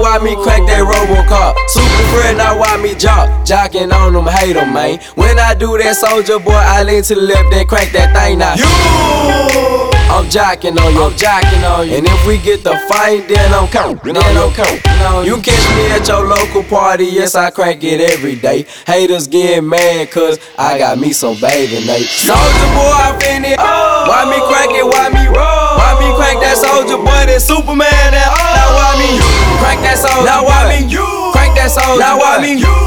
why me crack that Robocop. Super friend, now why me jocking on them, hate them, man. When I do that, soldier boy, I lean to the left, then crack that thing now. I'm jocking on you, And if we get the fight, then I'm coming. You catch me at your local party, yes, I crack it every day. Haters getting mad, cause I got me some bathing Nate. Soldier boy, I finna. Why me crack it, why me roll? Why me crack that soldier boy, that Superman, that Now why me crack that soldier? Now why me crack that soldier? Now why me